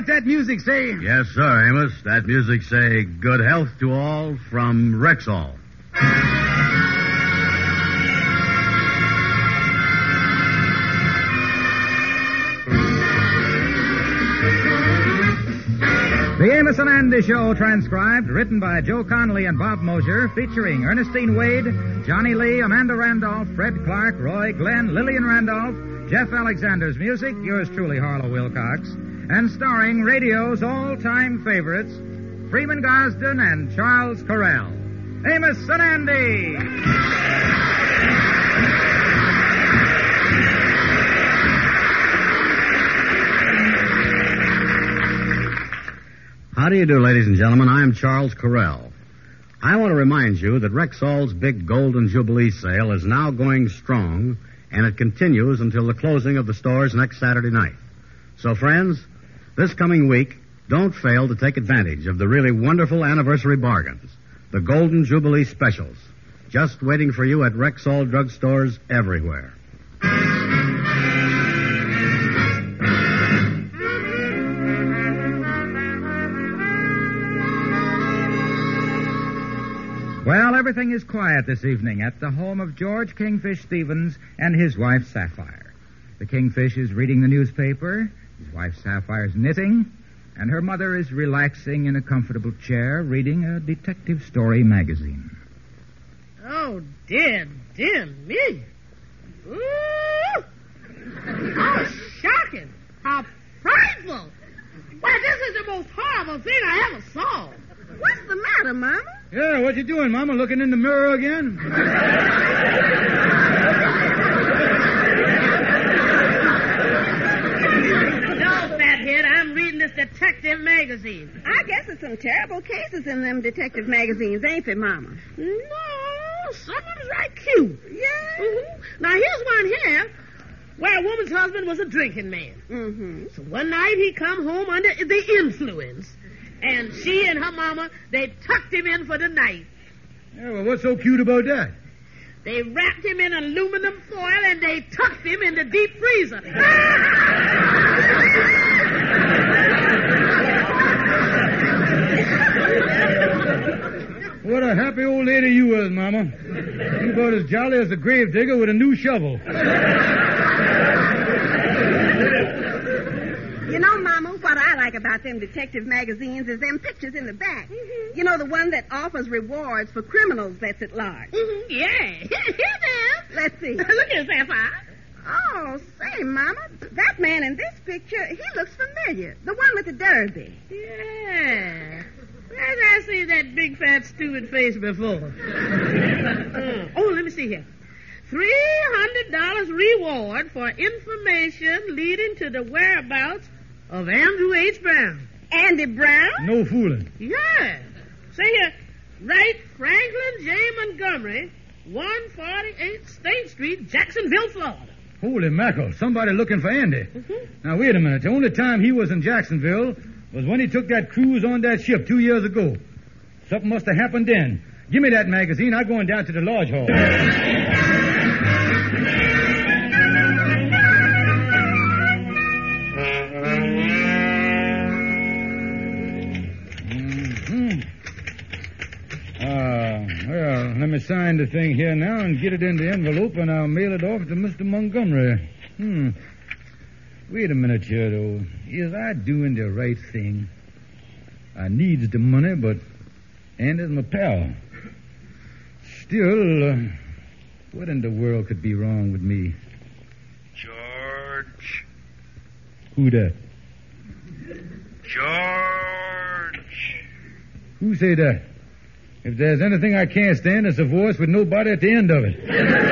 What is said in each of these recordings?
what that music say? Yes, sir, Amos. That music say, good health to all from Rexall. The Amos and Andy Show, transcribed, written by Joe Connolly and Bob Mosier, featuring Ernestine Wade, Johnny Lee, Amanda Randolph, Fred Clark, Roy Glenn, Lillian Randolph, Jeff Alexander's music, yours truly, Harlow Wilcox, and starring radio's all-time favorites, Freeman Gosden and Charles Correll. Amos and Andy! How do you do, ladies and gentlemen? I'm Charles Correll. I want to remind you that Rexall's big Golden Jubilee sale is now going strong, and it continues until the closing of the stores next Saturday night. So, friends, this coming week, don't fail to take advantage of the really wonderful anniversary bargains, the Golden Jubilee specials, just waiting for you at Rexall drugstores everywhere. Well, everything is quiet this evening at the home of George Kingfish Stevens and his wife, Sapphire. The Kingfish is reading the newspaper, his wife, Sapphire, is knitting, and her mother is relaxing in a comfortable chair reading a detective story magazine. Oh, dear me. Ooh! How shocking. How frightful. Why, this is the most horrible thing I ever saw. What's the matter, Mama? Yeah, what you doing, Mama? Looking in the mirror again? No, fathead, I'm reading this detective magazine. I guess there's some terrible cases in them detective magazines, ain't there, Mama? No, some of them's right cute. Yeah? Mm-hmm. Now, here's one here where a woman's husband was a drinking man. Mm-hmm. So one night he come home under the influence. And she and her mama, they tucked him in for the night. Yeah, well, what's so cute about that? They wrapped him in aluminum foil and they tucked him in the deep freezer. What a happy old lady you was, Mama. You about as jolly as a grave digger with a new shovel. You know, Mama, what I like about them detective magazines is them pictures in the back. Mm-hmm. You know, the one that offers rewards for criminals that's at large. Mm-hmm. Yeah, here it is. Let's see. Look at Sapphire. Oh, say, Mama, that man in this picture, he looks familiar. The one with the derby. Yeah. Where did I see that big, fat, stupid face before? Oh, let me see here. $300 reward for information leading to the whereabouts of Andrew H. Brown. Andy Brown? No fooling. Yeah. Say here, right Franklin J. Montgomery, 148 State Street, Jacksonville, Florida. Holy mackerel, somebody looking for Andy. Mm-hmm. Now, wait a minute. The only time he was in Jacksonville was when he took that cruise on that ship 2 years ago. Something must have happened then. Give me that magazine. I'm going down to the lodge hall. Well, let me sign the thing here now and get it in the envelope, and I'll mail it off to Mr. Montgomery. Wait a minute here, though. Is I doing the right thing? I needs the money, but Andy's my pal. Still, what in the world could be wrong with me? George. Who that? George. Who say that? If there's anything I can't stand, it's a voice with nobody at the end of it.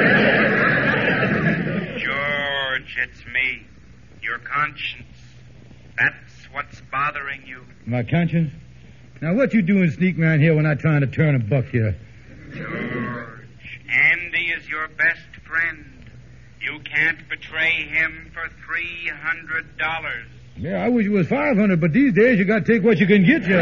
George, it's me. Your conscience. That's what's bothering you. My conscience? Now, what you doing sneaking around here when I'm trying to turn a buck here? George, Andy is your best friend. You can't betray him for $300. Yeah, I wish it was 500, but these days you got to take what you can get,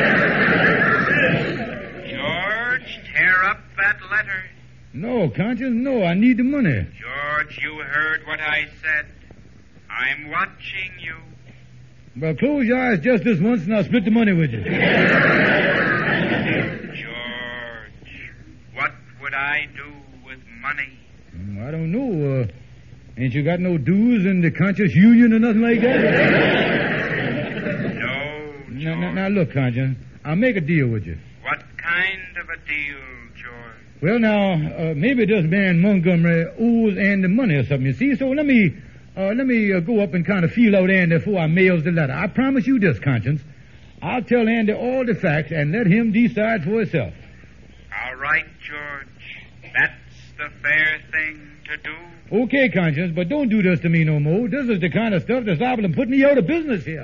George, tear up that letter. No, conscience, no. I need the money. George, you heard what I said. I'm watching you. Well, close your eyes just this once and I'll split the money with you. George, what would I do with money? I don't know. Ain't you got no dues in the Conscious Union or nothing like that? No, George. Now, look, Conscious. I'll make a deal with you. What kind of a deal, George? Well, now, maybe this man Montgomery owes Andy money or something, you see. So let me go up and kind of feel out Andy before I mails the letter. I promise you this, Conscience. I'll tell Andy all the facts and let him decide for himself. All right, George. That's the fair thing to do. Okay, Conscience, but don't do this to me no more. This is the kind of stuff that's liable to put me out of business here.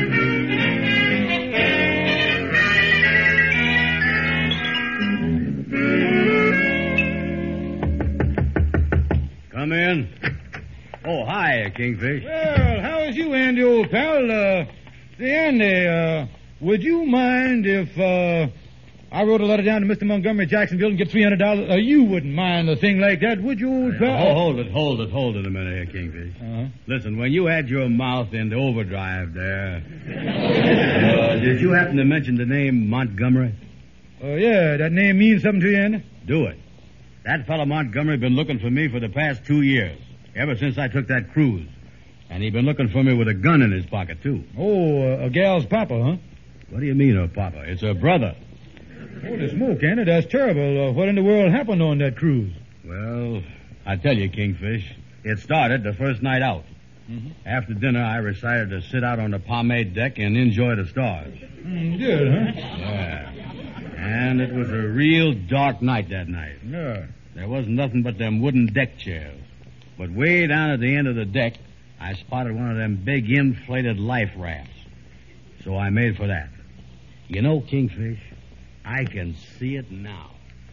Come in. Oh, hi, Kingfish. Well, how is you, Andy, old pal? Say, Andy, would you mind if I wrote a letter down to Mr. Montgomery at Jacksonville and get $300? You wouldn't mind a thing like that, would you, old pal? Oh, hold it a minute here, Kingfish. Uh-huh. Listen, when you had your mouth into overdrive there, did you happen to mention the name Montgomery? Oh, yeah, that name means something to you, Andy? Do it. That fellow Montgomery been looking for me for the past 2 years, ever since I took that cruise. And he been looking for me with a gun in his pocket, too. Oh, a gal's papa, huh? What do you mean, her papa? It's her brother. Holy smoke, Andy, that's terrible. What in the world happened on that cruise? Well, I tell you, Kingfish, it started the first night out. Mm-hmm. After dinner, I decided to sit out on the pomade deck and enjoy the stars. Good, huh? Yeah. And it was a real dark night that night. Yeah. There wasn't nothing but them wooden deck chairs. But way down at the end of the deck, I spotted one of them big inflated life rafts. So I made for that. You know, Kingfish, I can see it now.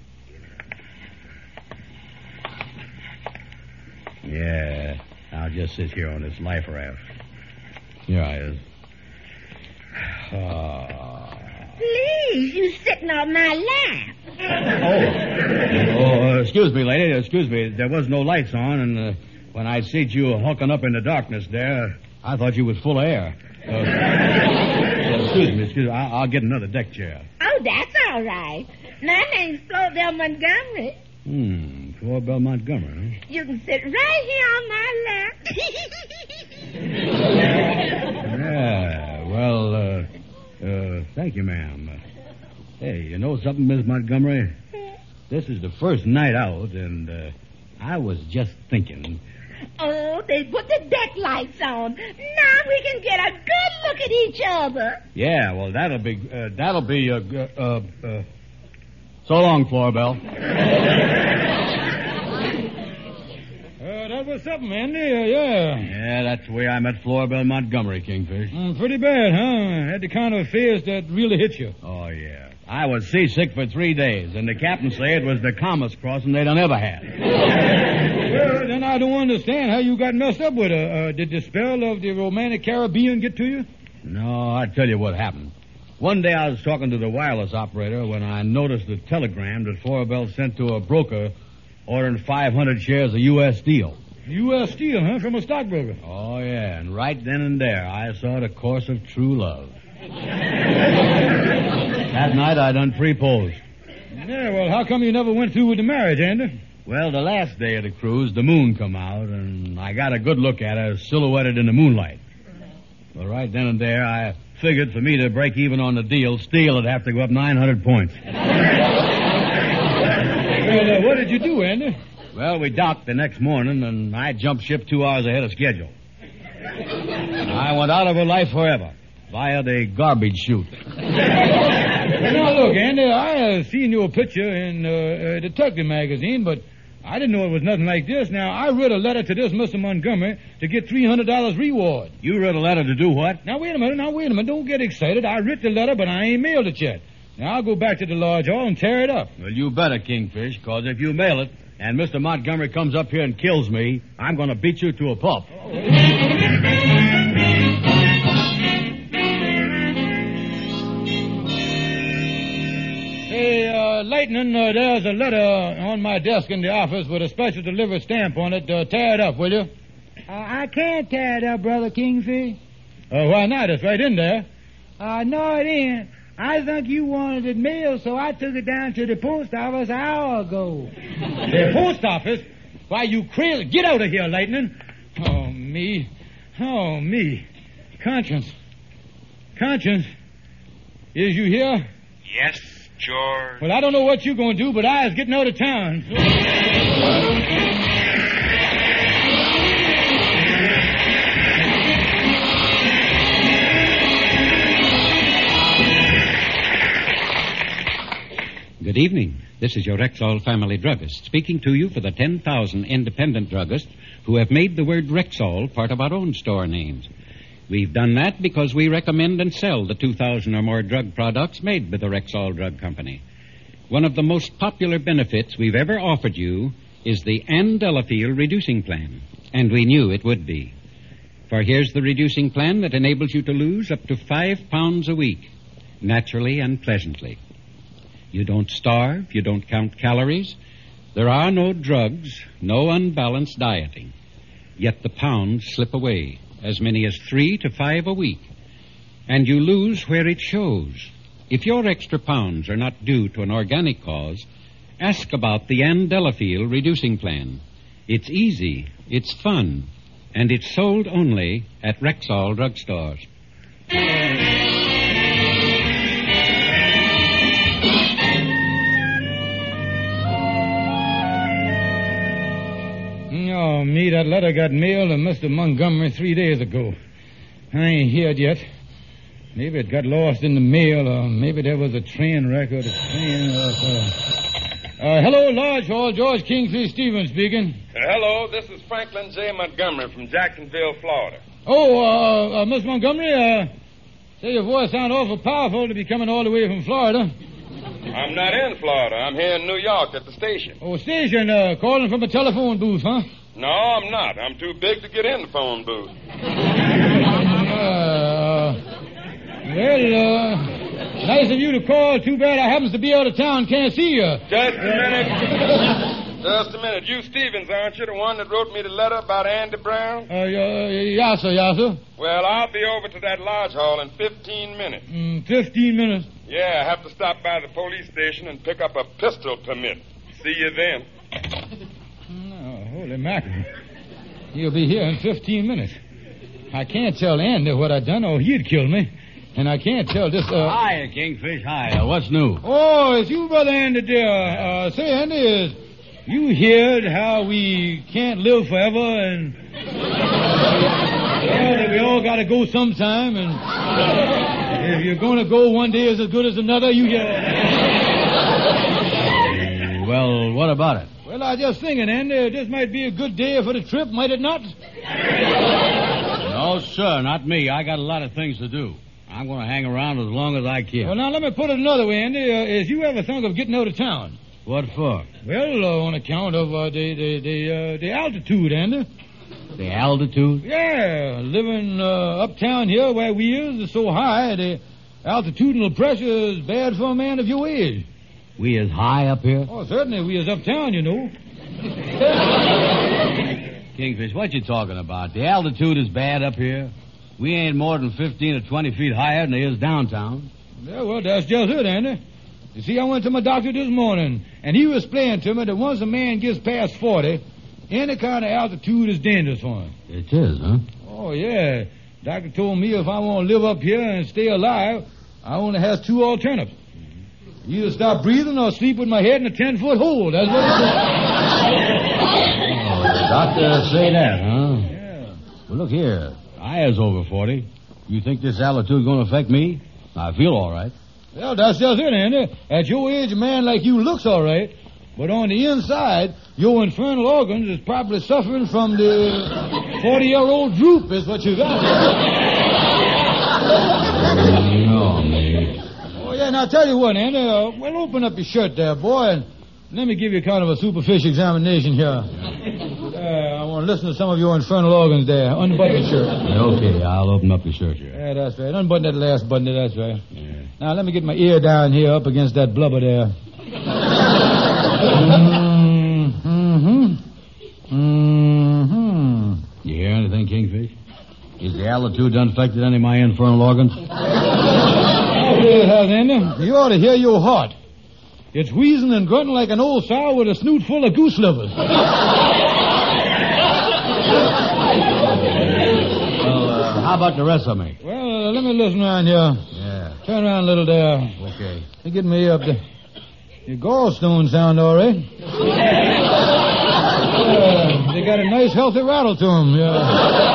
Yeah, I'll just sit here on this life raft. Here I is. Please, you sitting on my lap. Excuse me, lady. Excuse me. There was no lights on, and when I seen you hooking up in the darkness there, I thought you was full of air. Excuse me. I'll get another deck chair. Oh, that's all right. My name's Florbell Montgomery. Florbell Montgomery, huh? You can sit right here on my lap. Yeah, well, thank you, ma'am. Hey, you know something, Miss Montgomery? This is the first night out, and I was just thinking. Oh, they put the deck lights on. Now we can get a good look at each other. Yeah, well, that'll be so long, Florbell. That was something, Andy, yeah. Yeah, that's the way I met Florbell Montgomery, Kingfish. Pretty bad, huh? Had the kind of affairs that really hit you. Oh, yeah. I was seasick for 3 days, and the captain said it was the calmest crossing they'd ever had. Well, then I don't understand how you got messed up with her. Did the spell of the romantic Caribbean get to you? No, I'll tell you what happened. One day I was talking to the wireless operator when I noticed a telegram that Florbell sent to a broker ordering 500 shares of U.S. Steel. U.S. Steel, huh? From a stockbroker. Oh, yeah, and right then and there I saw the course of true love. That night I done proposed. Yeah, well, how come you never went through with the marriage, Andy? Well, the last day of the cruise, the moon come out, and I got a good look at her silhouetted in the moonlight. Well, right then and there, I figured for me to break even on the deal, Steel would have to go up 900 points. Well, what did you do, Andy? Well, we docked the next morning, and I jumped ship 2 hours ahead of schedule. I went out of her life forever, via the garbage chute. Now, look, Andy, I seen your picture in a detective magazine, but I didn't know it was nothing like this. Now, I wrote a letter to this Mr. Montgomery to get $300 reward. You wrote a letter to do what? Now, wait a minute. Don't get excited. I writ the letter, but I ain't mailed it yet. Now, I'll go back to the lodge hall and tear it up. Well, you better, Kingfish, because if you mail it and Mr. Montgomery comes up here and kills me, I'm going to beat you to a pulp. Hey, Lightning, there's a letter on my desk in the office with a special delivery stamp on it. Tear it up, will you? I can't tear it up, Brother Kingfish. Why not? It's right in there. No, it ain't. I think you wanted it mailed, so I took it down to the post office an hour ago. The post office? Why, you crazy. Get out of here, Lightning. Oh, me. Oh, me. Conscience. Conscience. Is you here? Yes, George. Well, I don't know what you're going to do, but I is getting out of town. Good evening. This is your Rexall family druggist speaking to you for the 10,000 independent druggists who have made the word Rexall part of our own store names. We've done that because we recommend and sell the 2,000 or more drug products made by the Rexall Drug Company. One of the most popular benefits we've ever offered you is the Andelafil Reducing Plan, and we knew it would be. For here's the reducing plan that enables you to lose up to 5 pounds a week, naturally and pleasantly. You don't starve, you don't count calories. There are no drugs, no unbalanced dieting. Yet the pounds slip away, as many as 3 to 5 a week. And you lose where it shows. If your extra pounds are not due to an organic cause, ask about the Andelafil Reducing Plan. It's easy, it's fun, and it's sold only at Rexall drugstores. Oh, me, that letter got mailed to Mr. Montgomery 3 days ago. I ain't heard yet. Maybe it got lost in the mail, or maybe there was a train wreck or the train. Hello, Lodge Hall. George Kingsley Stevens speaking. Hello, this is Franklin J. Montgomery from Jacksonville, Florida. Oh, Miss Montgomery, say your voice sounds awful powerful to be coming all the way from Florida. I'm not in Florida. I'm here in New York at the station. Oh, station, calling from a telephone booth, huh? No, I'm not. I'm too big to get in the phone booth. Nice of you to call. Too bad I happens to be out of town. Can't see you. Just a minute. Just a minute. You Stevens, aren't you? The one that wrote me the letter about Andy Brown? Yes, sir. Well, I'll be over to that lodge hall in 15 minutes. 15 minutes? Yeah, I have to stop by the police station and pick up a pistol permit. See you then. Oh, holy mackerel. You'll be here in 15 minutes. I can't tell Andy what I done or he'd kill me. And I can't tell this, Hi, Kingfish. Hi. What's new? Oh, it's you, Brother Andy, dear. Say, Andy, you heard how we can't live forever and... that we all got to go sometime, and if you're going to go, one day is as good as another, you get... Well, what about it? Well, I was just thinking, Andy, this might be a good day for the trip, might it not? No, sir, not me. I got a lot of things to do. I'm going to hang around as long as I can. Well, now, let me put it another way, Andy. Is you ever think of getting out of town? What for? Well, on account of the altitude, Andy. The altitude? Yeah, living uptown here where we is so high, the altitudinal pressure is bad for a man of your age. We is high up here? Oh, certainly. We is uptown, you know. Kingfish, what you talking about? The altitude is bad up here. We ain't more than 15 or 20 feet higher than they is downtown. Yeah, well, that's just it, Andy. You see, I went to my doctor this morning, and he was explaining to me that once a man gets past 40, any kind of altitude is dangerous for him. It is, huh? Oh, yeah. Doctor told me if I want to live up here and stay alive, I only has 2 alternatives. Either stop breathing or sleep with my head in a 10-foot hole. That's what it said. Oh, the doctor say that, huh? Yeah. Well, look here. I is over 40. You think this altitude going to affect me? I feel all right. Well, that's just it, Andy. At your age, a man like you looks all right. But on the inside, your infernal organs is probably suffering from the 40-year-old droop is what you got. No, me. Oh, yeah, now tell you what, Andy. Well, open up your shirt there, boy, and let me give you kind of a superficial examination here. I want to listen to some of your infernal organs there. Unbutton your shirt. Okay, I'll open up the shirt here. Yeah, that's right. Unbutton that last button there, that's right. Yeah. Now, let me get my ear down here up against that blubber there. You hear anything, Kingfish? Is the altitude done affected any of my infernal organs? It has, Andy. You ought to hear your heart. It's wheezing and grunting like an old sow with a snoot full of goose livers. Well, how about the rest of me? Well, let me listen around here. Yeah. Turn around a little there. Okay. They get me up there. Your gallstones sound all right. They got a nice, healthy rattle to them. Yeah.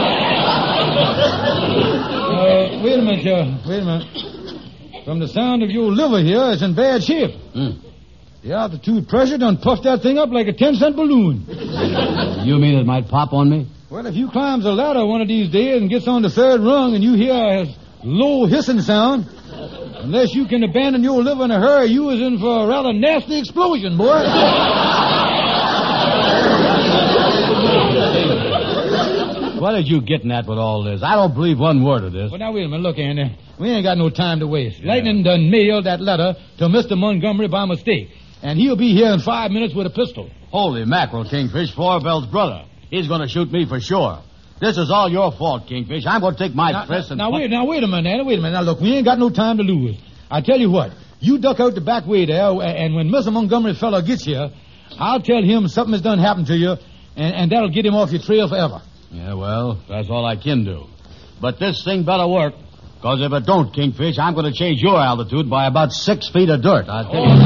Wait a minute, Wait a minute. From the sound of your liver here, it's in bad shape. The altitude pressure done puffed that thing up like a 10-cent balloon. You mean it might pop on me? Well, if you climbs a ladder one of these days and gets on the third rung and you hear a low hissing sound, unless you can abandon your liver in a hurry, you is in for a rather nasty explosion, boy. What are you getting at with all this? I don't believe one word of this. Well, now, wait a minute. Look, Andy. We ain't got no time to waste. Yeah. Lightning done mailed that letter to Mr. Montgomery by mistake. And he'll be here in 5 minutes with a pistol. Holy mackerel, Kingfish. Florbell's brother. He's going to shoot me for sure. This is all your fault, Kingfish. I'm going to take my fist and... Now, wait a minute, Andy. Wait a minute. Now, look, we ain't got no time to lose. I tell you what. You duck out the back way there, and when Mr. Montgomery's fellow gets here, I'll tell him something has done happened to you, and that'll get him off your trail forever. Yeah, well, that's all I can do. But this thing better work, because if it don't, Kingfish, I'm going to change your altitude by about 6 feet of dirt. I'll tell you.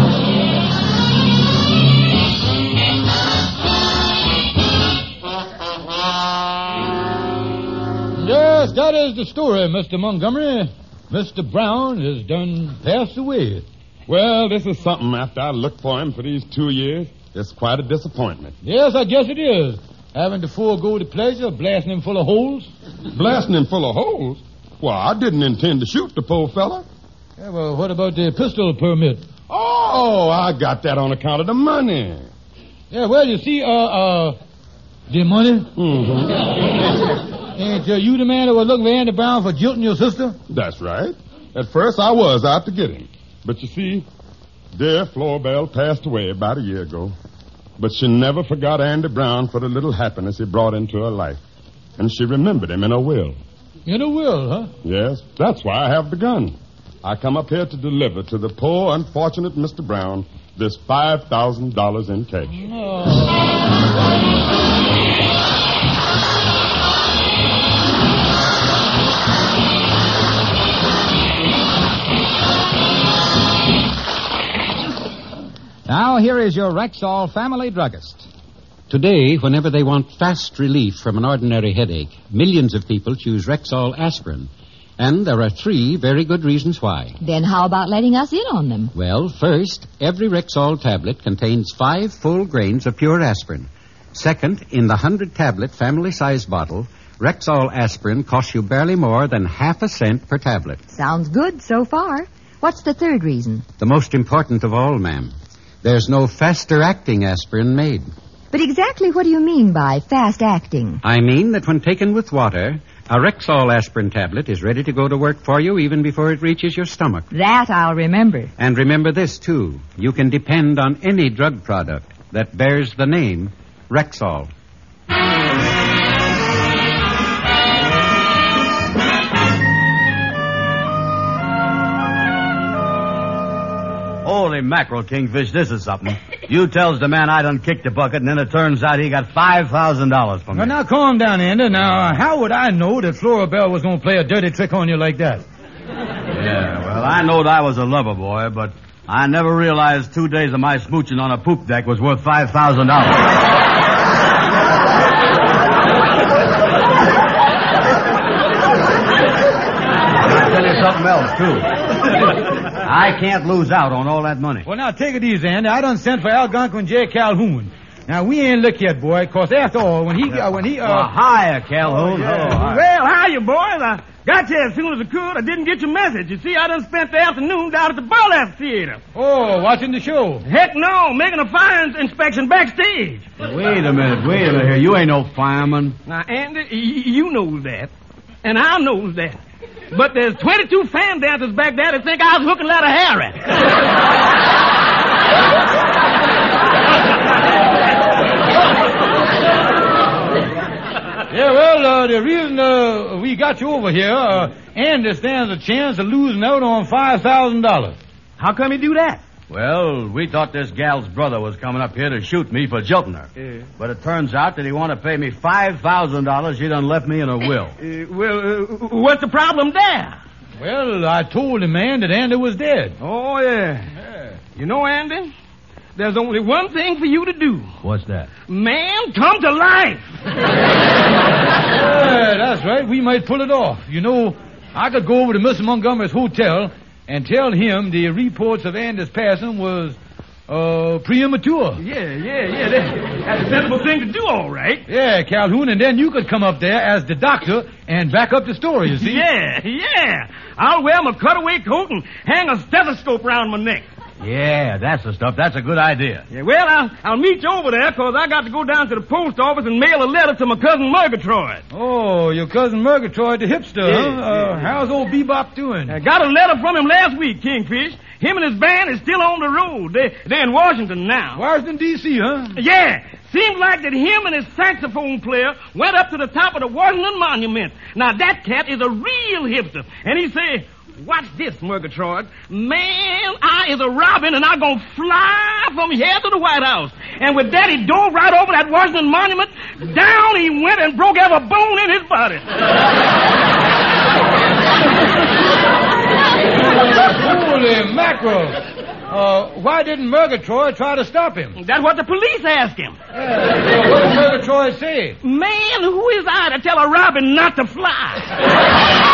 Yes, that is the story, Mr. Montgomery. Mr. Brown has done passed away. Well, this is something after I looked for him for these 2 years. It's quite a disappointment. Yes, I guess it is. Having to forego the pleasure of blasting him full of holes. Blasting him full of holes? Well, I didn't intend to shoot the poor fella. Yeah, well, what about the pistol permit? Oh, I got that on account of the money. Yeah, well, you see, the money? Mm-hmm. Ain't you the man that was looking for Andy Brown for jilting your sister? That's right. At first, I was out to get him. But you see, dear Florbell passed away about a year ago. But she never forgot Andy Brown for the little happiness he brought into her life. And she remembered him in her will. In her will, huh? Yes, that's why I have the gun. I come up here to deliver to the poor, unfortunate Mr. Brown this $5,000 in cash. Now, here is your Rexall family druggist. Today, whenever they want fast relief from an ordinary headache, millions of people choose Rexall aspirin. And there are 3 very good reasons why. Then how about letting us in on them? Well, first, every Rexall tablet contains 5 full grains of pure aspirin. Second, in the 100-tablet family-size bottle, Rexall aspirin costs you barely more than half a cent per tablet. Sounds good so far. What's the third reason? The most important of all, ma'am. There's no faster-acting aspirin made. But exactly what do you mean by fast-acting? I mean that when taken with water, a Rexall aspirin tablet is ready to go to work for you even before it reaches your stomach. That I'll remember. And remember this, too. You can depend on any drug product that bears the name Rexall. Holy mackerel, Kingfish, this is something. You tells the man I done kicked the bucket, and then it turns out he got $5,000 from me. Well, now, calm down, Andy. Now, how would I know that Florbell was going to play a dirty trick on you like that? Yeah, well, I knowed I was a lover boy, but I never realized 2 days of my smooching on a poop deck was worth $5,000. I'll tell you something else, too. I can't lose out on all that money. Well, now, take it easy, Andy. I done sent for Algonquin J. Calhoun. Now, we ain't looked yet, boy, because after all, when he... Well, hiya, Calhoun. Yeah. Hello, well, hiya, boys. I got you as soon as I could. I didn't get your message. You see, I done spent the afternoon down at the Burlesque Theater. Oh, watching the show? Heck no, making a fire inspection backstage. Wait a minute here. You ain't no fireman. Now, Andy, you knows that. And I knows that. But there's 22 fan dancers back there that think I was hooking Ladder Harry. Yeah, well, the reason we got you over here, Andy stands a chance of losing out on $5,000. How come you do that? Well, we thought this gal's brother was coming up here to shoot me for jilting her. But it turns out that he wanted to pay me $5,000 he done left me in a will. What's the problem there? Well, I told the man that Andy was dead. Oh, yeah. You know, Andy, there's only one thing for you to do. What's that? Man, come to life. Yeah, that's right. We might pull it off. You know, I could go over to Mr. Montgomery's hotel and tell him the reports of Andy's passing was premature. Yeah. That's a sensible thing to do, all right. Yeah, Calhoun, and then you could come up there as the doctor and back up the story, you see. Yeah. I'll wear my cutaway coat and hang a stethoscope around my neck. Yeah, that's the stuff. That's a good idea. Yeah, well, I'll meet you over there because I got to go down to the post office and mail a letter to my cousin Murgatroyd. Oh, your cousin Murgatroyd, the hipster, huh? How's old Bebop doing? I got a letter from him last week, Kingfish. Him and his band is still on the road. They're in Washington now. Washington, D.C., huh? Yeah. Seems like that him and his saxophone player went up to the top of the Washington Monument. Now, that cat is a real hipster. And he say, watch this, Murgatroyd. Man, I is a robin, and I'm going to fly from here to the White House. And with that, he dove right over that Washington Monument. Down he went and broke every bone in his body. Holy mackerel. Why didn't Murgatroyd try to stop him? That's what the police asked him. What did Murgatroyd say? Man, who is I to tell a robin not to fly?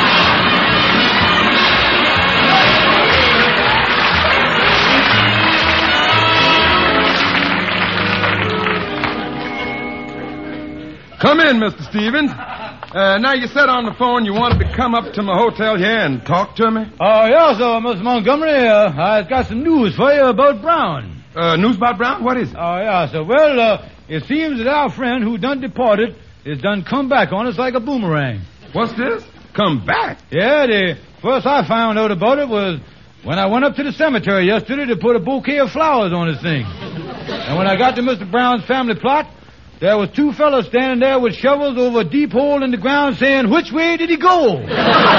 Come in, Mr. Stevens. Now, you said on the phone you wanted to come up to my hotel here and talk to me? Oh, yes, Mr. Montgomery. I've got some news for you about Brown. News about Brown? What is it? Oh, yeah, sir. Well, it seems that our friend who done departed is done come back on us like a boomerang. What's this? Come back? Yeah, the first I found out about it was when I went up to the cemetery yesterday to put a bouquet of flowers on his thing. And when I got to Mr. Brown's family plot, there was two fellows standing there with shovels over a deep hole in the ground saying, which way did he go? Wait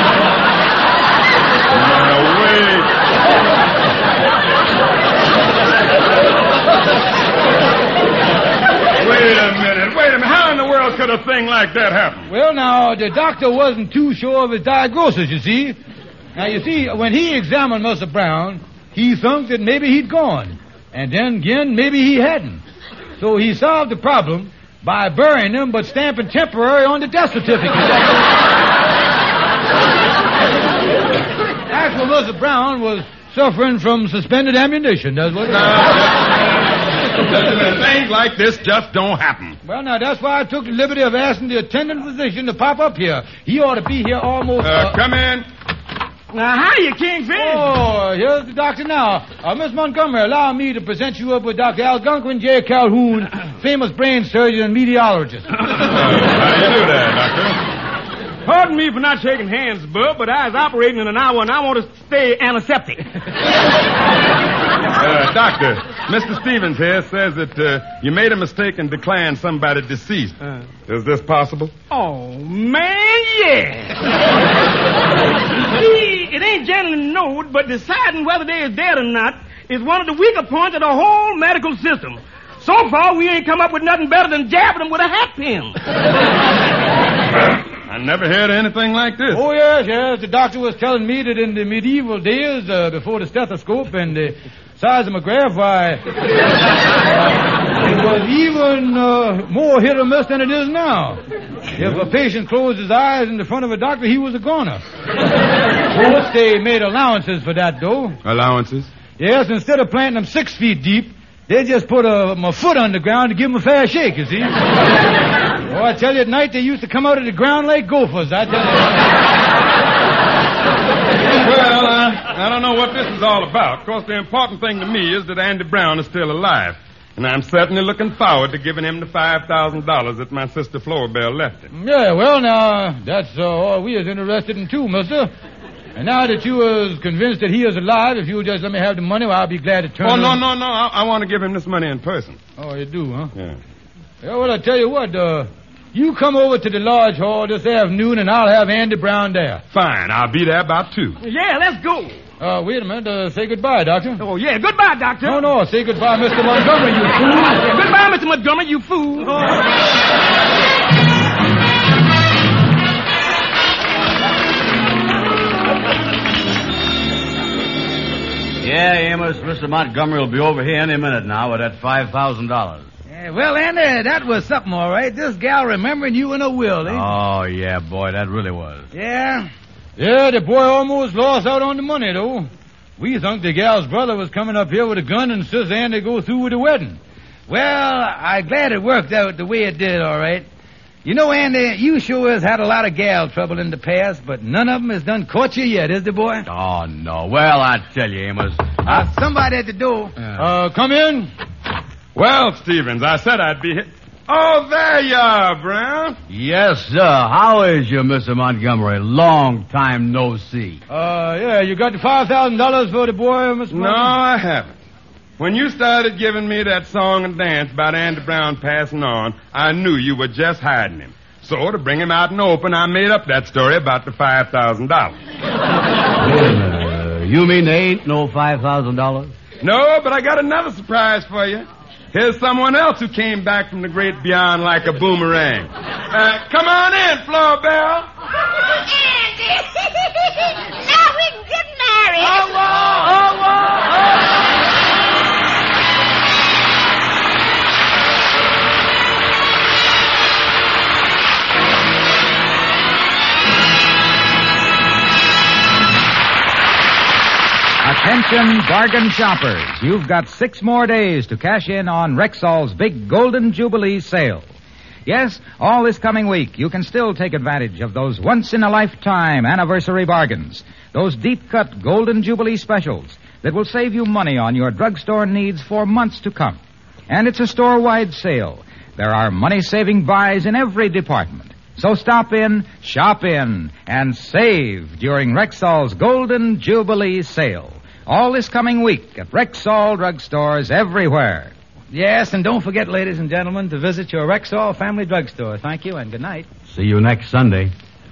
a minute. How in the world could a thing like that happen? Well, now, the doctor wasn't too sure of his diagnosis, you see. Now, you see, when he examined Mr. Brown, he thought that maybe he'd gone. And then again, maybe he hadn't. So he solved the problem by burying him but stamping temporary on the death certificate. Actual Mr. Brown was suffering from suspended ammunition. That's what. Things like this just don't happen. Well, now, that's why I took the liberty of asking the attendant physician to pop up here. He ought to be here almost... Come in. Now, hiya, Kingfish. Oh, here's the doctor now. Miss Montgomery, allow me to present you up with Dr. Algonquin J. Calhoun, famous brain surgeon and meteorologist. How do you do that, Doctor? Pardon me for not shaking hands, Bub, but I was operating in an hour and I want to stay antiseptic. Doctor, Mr. Stevens here says that you made a mistake and declined somebody deceased. Is this possible? Oh, man, yeah. See, it ain't generally known, but deciding whether they is dead or not is one of the weaker points of the whole medical system. So far, we ain't come up with nothing better than jabbing them with a hat pin. I never heard anything like this. Oh, yes. The doctor was telling me that in the medieval days, before the stethoscope and the seismograph, why, it was even more hit or miss than it is now. If a patient closed his eyes in the front of a doctor, he was a goner. Of course, they made allowances for that, though. Allowances? Yes, instead of planting them 6 feet deep, they just put my foot underground to give them a fair shake, you see. Oh, I tell you, at night they used to come out of the ground like gophers, I tell you. Well, I don't know what this is all about. Of course, the important thing to me is that Andy Brown is still alive. And I'm certainly looking forward to giving him the $5,000 that my sister Floribel left him. Yeah, well, now, that's all we is interested in, too, mister. And now that you was convinced that he is alive, if you'll just let me have the money, well, I'll be glad to turn... Oh, no. I want to give him this money in person. Oh, you do, huh? Yeah. Yeah, well, I tell you what, You come over to the lodge hall this afternoon, and I'll have Andy Brown there. Fine. I'll be there about 2. Yeah, let's go. Wait a minute. Say goodbye, Doctor. Oh, yeah. Goodbye, Doctor. No. Say goodbye, Mr. Montgomery, you fool. Yeah, goodbye, Mr. Montgomery, you fool. Yeah, Amos, Mr. Montgomery will be over here any minute now with that $5,000. Well, Andy, that was something, all right. This gal remembering you in a will, eh? Oh, yeah, boy, that really was. Yeah? Yeah, the boy almost lost out on the money, though. We thought the gal's brother was coming up here with a gun and says Andy go through with the wedding. Well, I'm glad it worked out the way it did, all right. You know, Andy, you sure has had a lot of gal trouble in the past, but none of them has done caught you yet, is the boy? Oh, no. Well, I tell you, Amos. Somebody at the door. Come in. Well, Stevens, I said I'd be here. Oh, there you are, Brown. Yes, sir. How is you, Mr. Montgomery? Long time no see. Yeah, you got the $5,000 for the boy, Mr. No, I haven't. When you started giving me that song and dance about Andy Brown passing on, I knew you were just hiding him. So, to bring him out in the open, I made up that story about the $5,000. You mean there ain't no $5,000? No, but I got another surprise for you. Here's someone else who came back from the great beyond like a boomerang. Come on in, Flora Bell. Andy! Now we can get married. Attention, bargain shoppers. You've got 6 more days to cash in on Rexall's big Golden Jubilee sale. Yes, all this coming week, you can still take advantage of those once-in-a-lifetime anniversary bargains, those deep-cut Golden Jubilee specials that will save you money on your drugstore needs for months to come. And it's a store-wide sale. There are money-saving buys in every department. So stop in, shop in, and save during Rexall's Golden Jubilee sale. All this coming week at Rexall drugstores everywhere. Yes, and don't forget, ladies and gentlemen, to visit your Rexall family drugstore. Thank you, and good night. See you next Sunday.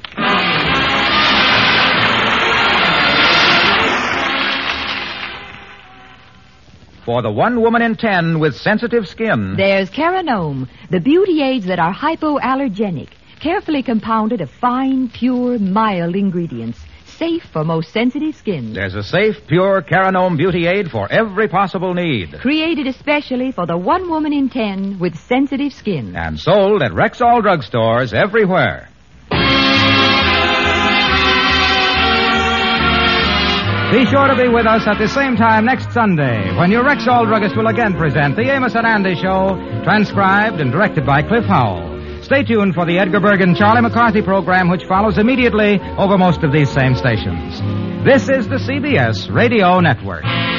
For the one woman in 10 with sensitive skin, There's Caranome, the beauty aids that are hypoallergenic, carefully compounded of fine, pure, mild ingredients, safe for most sensitive skins. there's a safe, pure Caranome beauty aid for every possible need. Created especially for the one woman in 10 with sensitive skin. And sold at Rexall drugstores everywhere. Be sure to be with us at the same time next Sunday when your Rexall druggist will again present the Amos and Andy Show, transcribed and directed by Cliff Howell. Stay tuned for the Edgar Bergen Charlie McCarthy program, which follows immediately over most of these same stations. This is the CBS Radio Network.